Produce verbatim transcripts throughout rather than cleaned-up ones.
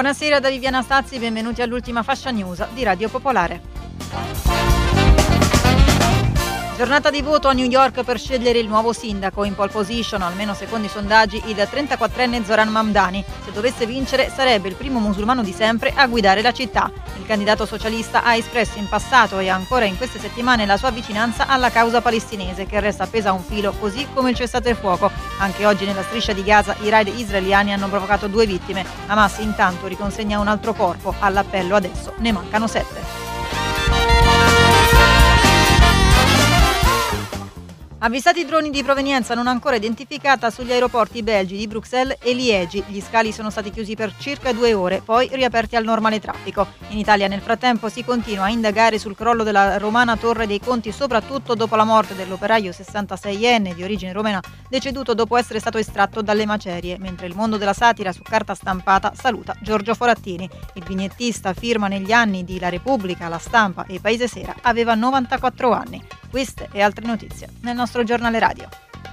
Buonasera da Viviana Stazzi, benvenuti all'ultima fascia news di Radio Popolare. Giornata di voto a New York per scegliere il nuovo sindaco. In pole position, almeno secondo i sondaggi, il trentaquattrenne Zoran Mamdani. Se dovesse vincere sarebbe il primo musulmano di sempre a guidare la città. Il candidato socialista ha espresso in passato e ancora in queste settimane la sua vicinanza alla causa palestinese, che resta appesa a un filo, così come il cessate il fuoco. Anche oggi nella striscia di Gaza i raid israeliani hanno provocato due vittime. Hamas intanto riconsegna un altro corpo. All'appello adesso ne mancano sette. Avvistati droni di provenienza non ancora identificata sugli aeroporti belgi di Bruxelles e Liegi. Gli scali sono stati chiusi per circa due ore, poi riaperti al normale traffico. In Italia nel frattempo si continua a indagare sul crollo della romana Torre dei Conti, soprattutto dopo la morte dell'operaio sessantaseienne di origine romena deceduto dopo essere stato estratto dalle macerie, mentre il mondo della satira su carta stampata saluta Giorgio Forattini. Il vignettista firma negli anni di La Repubblica, La Stampa e Paese Sera, aveva novantaquattro anni. Queste e altre notizie nel nostro giornale radio.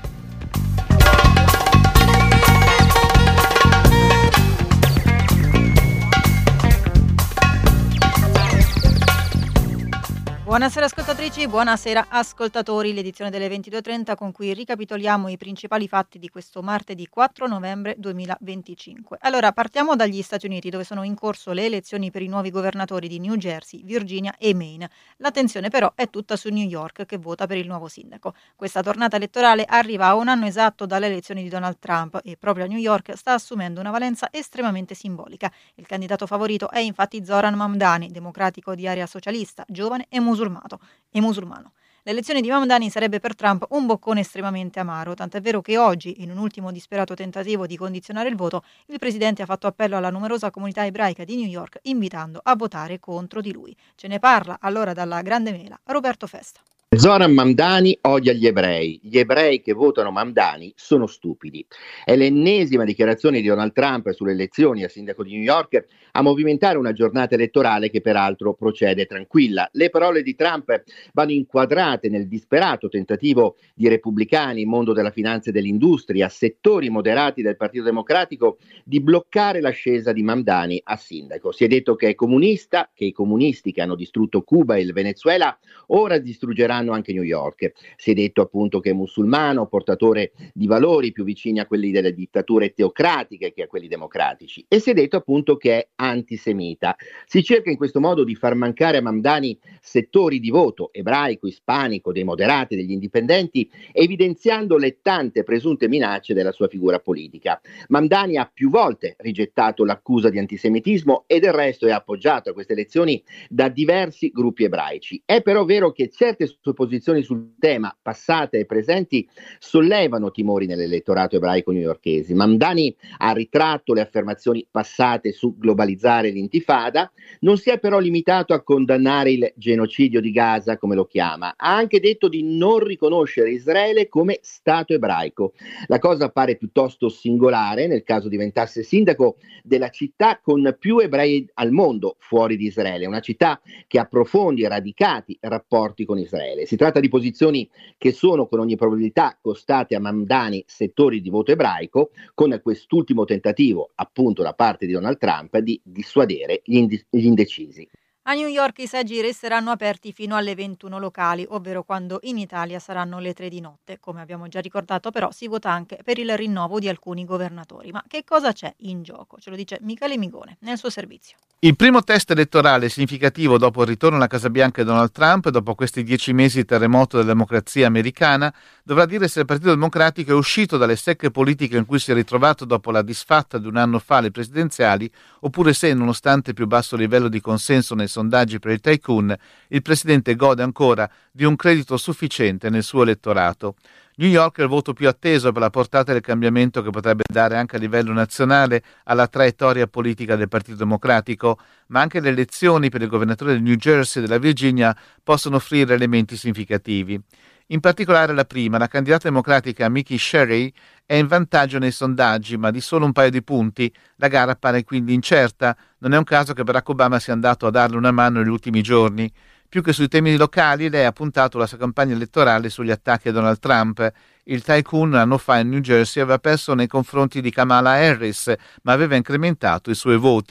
Buonasera ascoltatrici, buonasera ascoltatori. L'edizione delle ventidue e trenta con cui ricapitoliamo i principali fatti di questo martedì quattro novembre duemilaventicinque. Allora, partiamo dagli Stati Uniti, dove sono in corso le elezioni per i nuovi governatori di New Jersey, Virginia e Maine. L'attenzione però è tutta su New York, che vota per il nuovo sindaco. Questa tornata elettorale arriva a un anno esatto dalle elezioni di Donald Trump e proprio a New York sta assumendo una valenza estremamente simbolica. Il candidato favorito è infatti Zoran Mamdani, democratico di area socialista, giovane e musulmano. e musulmano. L'elezione di Mamdani sarebbe per Trump un boccone estremamente amaro, tant'è vero che oggi, in un ultimo disperato tentativo di condizionare il voto, il presidente ha fatto appello alla numerosa comunità ebraica di New York invitando a votare contro di lui. Ce ne parla allora dalla Grande Mela Roberto Festa. Zoran Mamdani odia gli ebrei. Gli ebrei che votano Mamdani sono stupidi. È l'ennesima dichiarazione di Donald Trump sulle elezioni a sindaco di New York a movimentare una giornata elettorale che peraltro procede tranquilla. Le parole di Trump vanno inquadrate nel disperato tentativo di repubblicani, mondo della finanza e dell'industria, settori moderati del Partito Democratico di bloccare l'ascesa di Mamdani a sindaco. Si è detto che è comunista, che i comunisti che hanno distrutto Cuba e il Venezuela ora distruggeranno anche New York. Si è detto appunto che è musulmano, portatore di valori più vicini a quelli delle dittature teocratiche che a quelli democratici, e si è detto appunto che è antisemita. Si cerca in questo modo di far mancare a Mamdani settori di voto ebraico, ispanico, dei moderati, degli indipendenti, evidenziando le tante presunte minacce della sua figura politica. Mamdani ha più volte rigettato l'accusa di antisemitismo e del resto è appoggiato a queste elezioni da diversi gruppi ebraici. È però vero che certe sue posizioni sul tema, passate e presenti, sollevano timori nell'elettorato ebraico newyorkese. Mamdani ha ritratto le affermazioni passate su globalizzare l'intifada, non si è però limitato a condannare il genocidio di Gaza, come lo chiama, ha anche detto di non riconoscere Israele come Stato ebraico. La cosa appare piuttosto singolare nel caso diventasse sindaco della città con più ebrei al mondo fuori di Israele, una città che ha profondi e radicati rapporti con Israele. Si tratta di posizioni che sono con ogni probabilità costate a Mamdani settori di voto ebraico, con quest'ultimo tentativo appunto da parte di Donald Trump di dissuadere gli, ind- gli indecisi. A New York i seggi resteranno aperti fino alle ventuno locali, ovvero quando in Italia saranno le tre di notte. Come abbiamo già ricordato però si vota anche per il rinnovo di alcuni governatori. Ma che cosa c'è in gioco? Ce lo dice Michele Migone nel suo servizio. Il primo test elettorale significativo dopo il ritorno alla Casa Bianca di Donald Trump, dopo questi dieci mesi di terremoto della democrazia americana, dovrà dire se il Partito Democratico è uscito dalle secche politiche in cui si è ritrovato dopo la disfatta di un anno fa alle presidenziali, oppure se, nonostante il più basso livello di consenso nei sondaggi per il tycoon, il presidente gode ancora di un credito sufficiente nel suo elettorato. New York è il voto più atteso per la portata del cambiamento che potrebbe dare anche a livello nazionale alla traiettoria politica del Partito Democratico, ma anche le elezioni per il governatore del New Jersey e della Virginia possono offrire elementi significativi. In particolare la prima, la candidata democratica Mickey Sherry, è in vantaggio nei sondaggi, ma di solo un paio di punti. La gara appare quindi incerta. Non è un caso che Barack Obama sia andato a darle una mano negli ultimi giorni. Più che sui temi locali, lei ha puntato la sua campagna elettorale sugli attacchi a Donald Trump. Il tycoon un anno fa in New Jersey aveva perso nei confronti di Kamala Harris, ma aveva incrementato i suoi voti.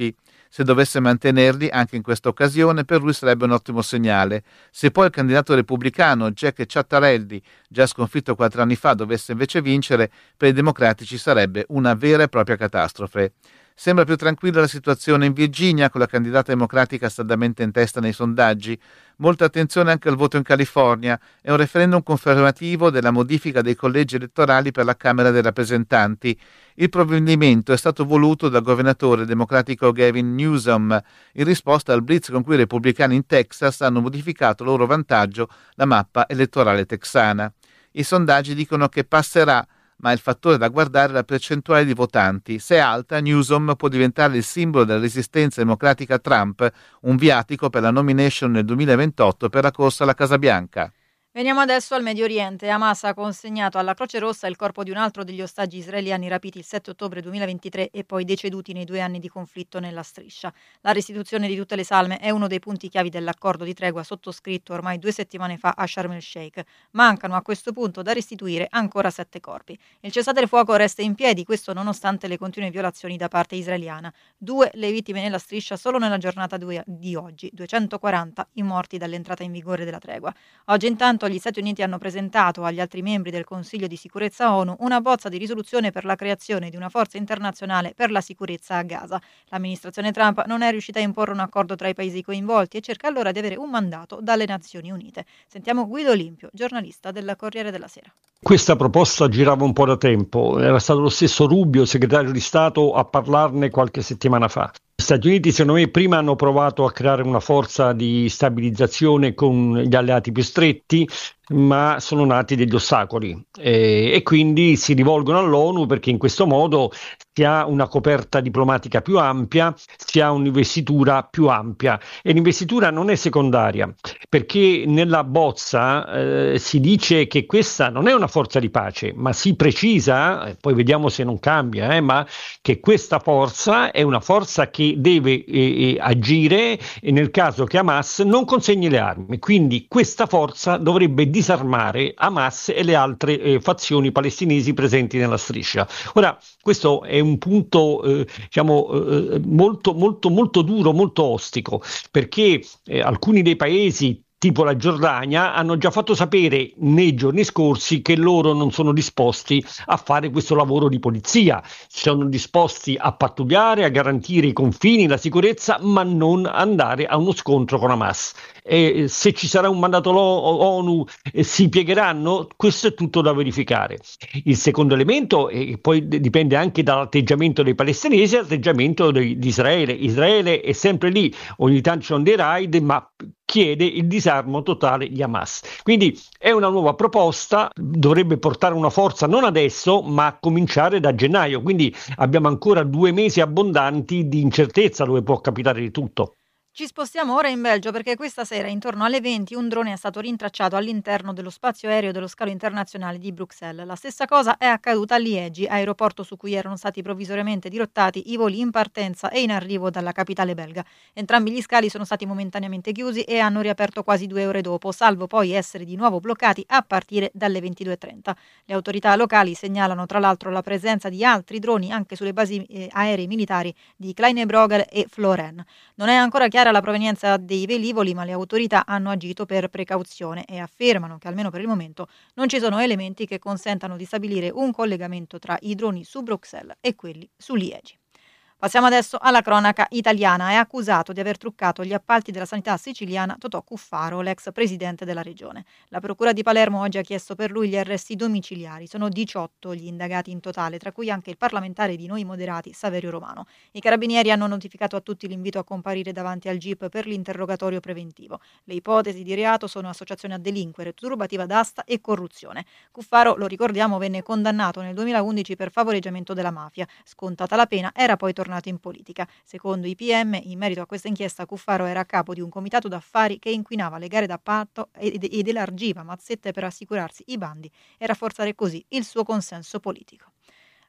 Se dovesse mantenerli anche in questa occasione, per lui sarebbe un ottimo segnale. Se poi il candidato repubblicano Jack Ciattarelli, già sconfitto quattro anni fa, dovesse invece vincere, per i democratici sarebbe una vera e propria catastrofe. Sembra più tranquilla la situazione in Virginia, con la candidata democratica saldamente in testa nei sondaggi. Molta attenzione anche al voto in California. È un referendum confermativo della modifica dei collegi elettorali per la Camera dei rappresentanti. Il provvedimento è stato voluto dal governatore democratico Gavin Newsom, in risposta al blitz con cui i repubblicani in Texas hanno modificato a loro vantaggio la mappa elettorale texana. I sondaggi dicono che passerà, ma il fattore da guardare è la percentuale di votanti. Se è alta, Newsom può diventare il simbolo della resistenza democratica a Trump, un viatico per la nomination nel duemilaventotto per la corsa alla Casa Bianca. Veniamo adesso al Medio Oriente. Hamas ha consegnato alla Croce Rossa il corpo di un altro degli ostaggi israeliani rapiti il sette ottobre duemilaventitré e poi deceduti nei due anni di conflitto nella striscia. La restituzione di tutte le salme è uno dei punti chiavi dell'accordo di tregua sottoscritto ormai due settimane fa a Sharm el Sheikh. Mancano a questo punto da restituire ancora sette corpi. Il cessate il fuoco resta in piedi, questo nonostante le continue violazioni da parte israeliana. Due le vittime nella striscia solo nella giornata di oggi, duecentoquaranta i morti dall'entrata in vigore della tregua. Oggi intanto gli Stati Uniti hanno presentato agli altri membri del Consiglio di sicurezza ONU una bozza di risoluzione per la creazione di una forza internazionale per la sicurezza a Gaza. L'amministrazione Trump non è riuscita a imporre un accordo tra i paesi coinvolti e cerca allora di avere un mandato dalle Nazioni Unite. Sentiamo Guido Olimpio, giornalista del Corriere della Sera. Questa proposta girava un po' da tempo, era stato lo stesso Rubio, segretario di Stato, a parlarne qualche settimana fa. Gli Stati Uniti, secondo me, prima hanno provato a creare una forza di stabilizzazione con gli alleati più stretti, ma sono nati degli ostacoli e, e quindi si rivolgono all'ONU perché in questo modo si ha una coperta diplomatica più ampia, si ha un'investitura più ampia e l'investitura non è secondaria perché nella bozza eh, si dice che questa non è una forza di pace, ma si precisa, e poi vediamo se non cambia, eh, ma che questa forza è una forza che deve eh, agire nel caso che Hamas non consegni le armi, quindi questa forza dovrebbe disarmare Hamas e le altre eh, fazioni palestinesi presenti nella striscia. Ora, questo è un punto eh, diciamo eh, molto molto molto duro, molto ostico, perché eh, alcuni dei paesi tipo la Giordania, hanno già fatto sapere nei giorni scorsi che loro non sono disposti a fare questo lavoro di polizia, sono disposti a pattugliare, a garantire i confini, la sicurezza, ma non andare a uno scontro con Hamas. E se ci sarà un mandato ONU eh, si piegheranno? Questo è tutto da verificare. Il secondo elemento, e poi dipende anche dall'atteggiamento dei palestinesi, è l'atteggiamento di, di Israele. Israele è sempre lì, ogni tanto ci sono dei raid, ma chiede il disarmo totale di Hamas. Quindi è una nuova proposta, dovrebbe portare una forza non adesso, ma a cominciare da gennaio. Quindi abbiamo ancora due mesi abbondanti di incertezza dove può capitare di tutto. Ci spostiamo ora in Belgio perché questa sera intorno alle venti un drone è stato rintracciato all'interno dello spazio aereo dello scalo internazionale di Bruxelles. La stessa cosa è accaduta a Liegi, aeroporto su cui erano stati provvisoriamente dirottati i voli in partenza e in arrivo dalla capitale belga. Entrambi gli scali sono stati momentaneamente chiusi e hanno riaperto quasi due ore dopo, salvo poi essere di nuovo bloccati a partire dalle ventidue e trenta. Le autorità locali segnalano tra l'altro la presenza di altri droni anche sulle basi eh, aeree militari di Kleine-Brogel e Floren. Non è ancora chiara la provenienza dei velivoli, ma le autorità hanno agito per precauzione e affermano che almeno per il momento non ci sono elementi che consentano di stabilire un collegamento tra i droni su Bruxelles e quelli su Liegi. Passiamo adesso alla cronaca italiana. È accusato di aver truccato gli appalti della sanità siciliana Totò Cuffaro, l'ex presidente della regione. La procura di Palermo oggi ha chiesto per lui gli arresti domiciliari. Sono diciotto gli indagati in totale, tra cui anche il parlamentare di Noi Moderati Saverio Romano. I carabinieri hanno notificato a tutti l'invito a comparire davanti al G I P per l'interrogatorio preventivo. Le ipotesi di reato sono associazione a delinquere, turbativa d'asta e corruzione. Cuffaro, lo ricordiamo, venne condannato nel duemilaundici per favoreggiamento della mafia. Scontata la pena, era poi tornato in politica. Secondo i P M, in merito a questa inchiesta, Cuffaro era a capo di un comitato d'affari che inquinava le gare d'appalto ed, ed elargiva mazzette per assicurarsi i bandi e rafforzare così il suo consenso politico.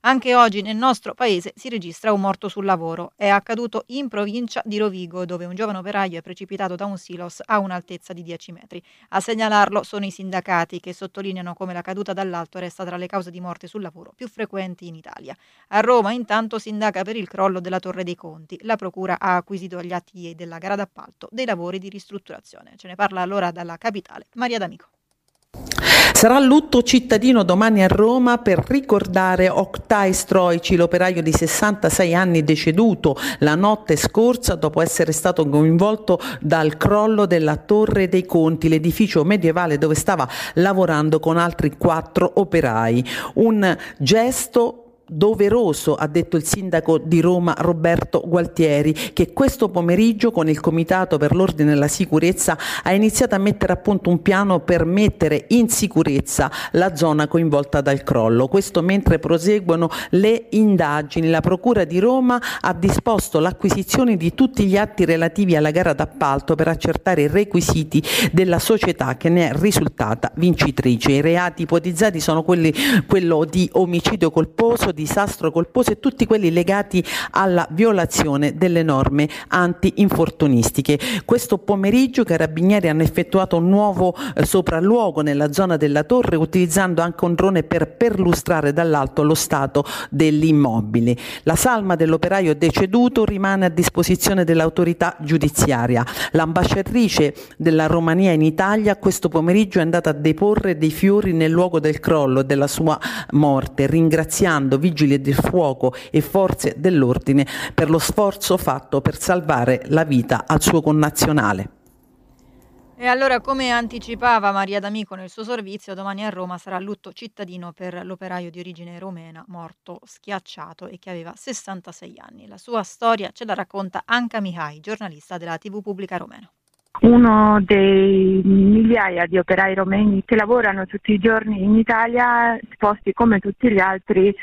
Anche oggi nel nostro paese si registra un morto sul lavoro. È accaduto in provincia di Rovigo, dove un giovane operaio è precipitato da un silos a un'altezza di dieci metri. A segnalarlo sono i sindacati, che sottolineano come la caduta dall'alto resta tra le cause di morte sul lavoro più frequenti in Italia. A Roma intanto si indaga per il crollo della Torre dei Conti. La procura ha acquisito gli atti della gara d'appalto dei lavori di ristrutturazione. Ce ne parla allora dalla capitale Maria D'Amico. Sarà lutto cittadino domani a Roma per ricordare Oktay Stroici, l'operaio di sessantasei anni deceduto la notte scorsa dopo essere stato coinvolto dal crollo della Torre dei Conti, l'edificio medievale dove stava lavorando con altri quattro operai. Un gesto doveroso, ha detto il sindaco di Roma Roberto Gualtieri, che questo pomeriggio con il Comitato per l'Ordine e la Sicurezza ha iniziato a mettere a punto un piano per mettere in sicurezza la zona coinvolta dal crollo. Questo mentre proseguono le indagini. La Procura di Roma ha disposto l'acquisizione di tutti gli atti relativi alla gara d'appalto per accertare i requisiti della società che ne è risultata vincitrice. I reati ipotizzati sono quelli quello di omicidio colposo, disastro colposo e tutti quelli legati alla violazione delle norme anti-infortunistiche. Questo pomeriggio i carabinieri hanno effettuato un nuovo eh, sopralluogo nella zona della torre, utilizzando anche un drone per perlustrare dall'alto lo stato dell'immobile. La salma dell'operaio deceduto rimane a disposizione dell'autorità giudiziaria. L'ambasciatrice della Romania in Italia questo pomeriggio è andata a deporre dei fiori nel luogo del crollo e della sua morte, ringraziando vigili del fuoco e forze dell'ordine per lo sforzo fatto per salvare la vita al suo connazionale. E allora, come anticipava Maria D'Amico nel suo servizio, domani a Roma sarà lutto cittadino per l'operaio di origine romena morto schiacciato e che aveva sessantasei anni. La sua storia ce la racconta Anca Mihai, giornalista della tivù pubblica romena. Uno dei migliaia di operai romeni che lavorano tutti i giorni in Italia, esposti come tutti gli altri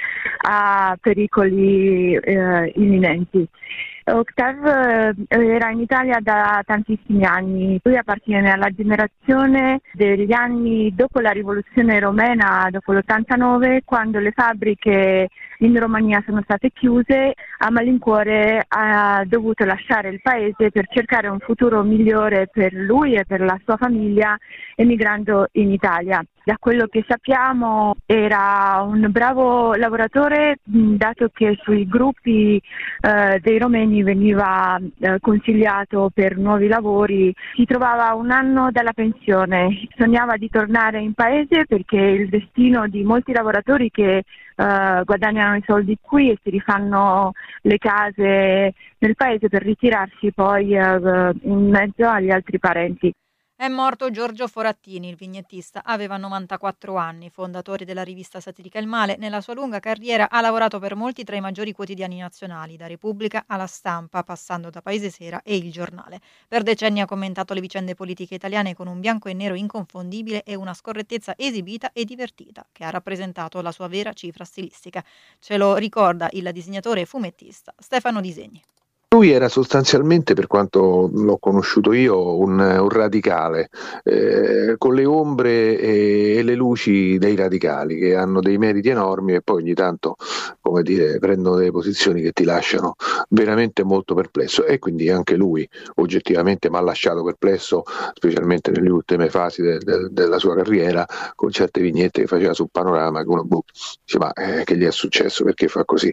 a pericoli eh, imminenti. Oktay eh, era in Italia da tantissimi anni, lui appartiene alla generazione degli anni dopo la rivoluzione romena, dopo l'ottantanove, quando le fabbriche in Romania sono state chiuse. A malincuore ha dovuto lasciare il paese per cercare un futuro migliore per lui e per la sua famiglia, emigrando in Italia. Da quello che sappiamo era un bravo lavoratore, dato che sui gruppi eh, dei romeni veniva eh, consigliato per nuovi lavori. Si trovava un anno dalla pensione, sognava di tornare in paese perché il destino di molti lavoratori che Uh, guadagnano i soldi qui e si rifanno le case nel paese per ritirarsi poi uh, in mezzo agli altri parenti. È morto Giorgio Forattini, il vignettista, aveva novantaquattro anni, fondatore della rivista satirica Il Male. Nella sua lunga carriera ha lavorato per molti tra i maggiori quotidiani nazionali, da Repubblica alla Stampa, passando da Paese Sera e Il Giornale. Per decenni ha commentato le vicende politiche italiane con un bianco e nero inconfondibile e una scorrettezza esibita e divertita, che ha rappresentato la sua vera cifra stilistica. Ce lo ricorda il disegnatore e fumettista Stefano Disegni. Lui era sostanzialmente, per quanto l'ho conosciuto io, un, un radicale, eh, con le ombre e, e le luci dei radicali, che hanno dei meriti enormi e poi ogni tanto, come dire, prendono delle posizioni che ti lasciano veramente molto perplesso, e quindi anche lui oggettivamente mi ha lasciato perplesso, specialmente nelle ultime fasi de, de, della sua carriera, con certe vignette che faceva sul Panorama, che uno boh, dice ma eh, che gli è successo, perché fa così?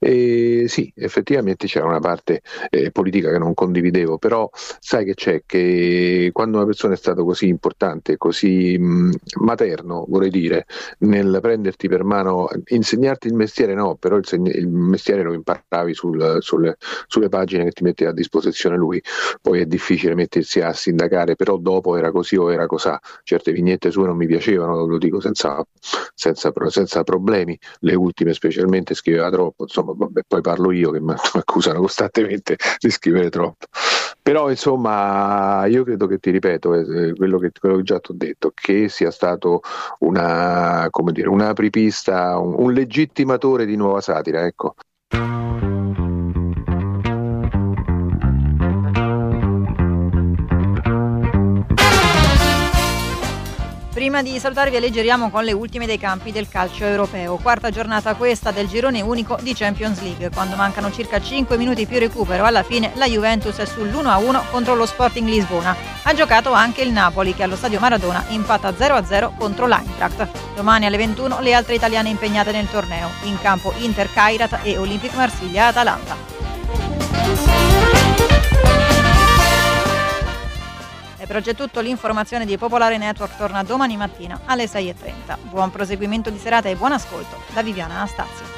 E sì, effettivamente c'era una parte Eh, politica che non condividevo, però sai che c'è, che quando una persona è stato così importante, così mh, materno, vorrei dire, nel prenderti per mano, insegnarti il mestiere no, però il, segn- il mestiere lo imparavi sul, sulle, sulle pagine che ti metteva a disposizione lui, poi è difficile mettersi a sindacare, però dopo era così o era cosà, certe vignette sue non mi piacevano, lo dico senza, senza, senza problemi, le ultime specialmente scriveva troppo, insomma vabbè, poi parlo io che mi accusano costantemente di scrivere troppo, però insomma io credo che, ti ripeto, eh, quello che quello che già ti ho detto, che sia stato una, come dire, un apripista, un, un legittimatore di nuova satira, ecco. Prima di salutarvi alleggeriamo con le ultime dei campi del calcio europeo. Quarta giornata questa del girone unico di Champions League. Quando mancano circa cinque minuti più recupero, alla fine la Juventus è sull'uno a uno contro lo Sporting Lisbona. Ha giocato anche il Napoli che allo stadio Maradona impatta zero a zero contro l'Eintracht. Domani alle ventuno le altre italiane impegnate nel torneo. In campo Inter Kairat e Olympique Marsiglia Atalanta. E per oggi è tutto, l'informazione di Popolare Network torna domani mattina alle sei e trenta. Buon proseguimento di serata e buon ascolto da Viviana Anastazio.